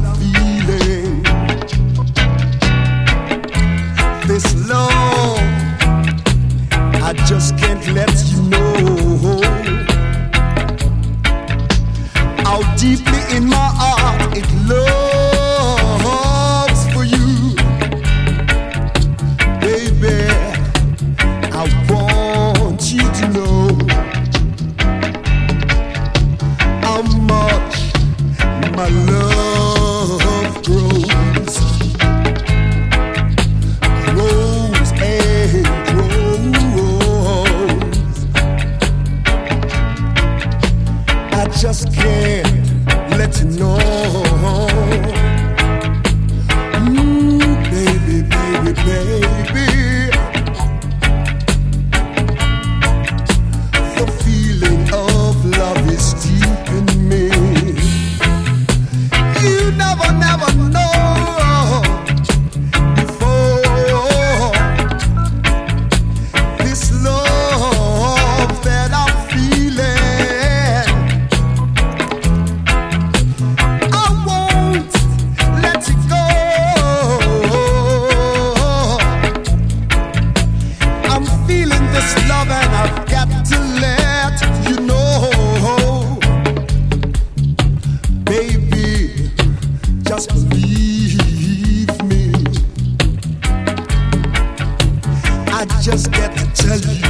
feeling. This love, I just can't let you know how deeply in my heart it loves for you, baby. I want you to know how much my love grows and grows. I just can't let you know, baby, baby, baby. The feeling of love is deep in me. You never, never know before this love that I'm feeling. I won't let you go. I'm feeling this love and I've got to let you know, baby, just believe me. I just got to tell you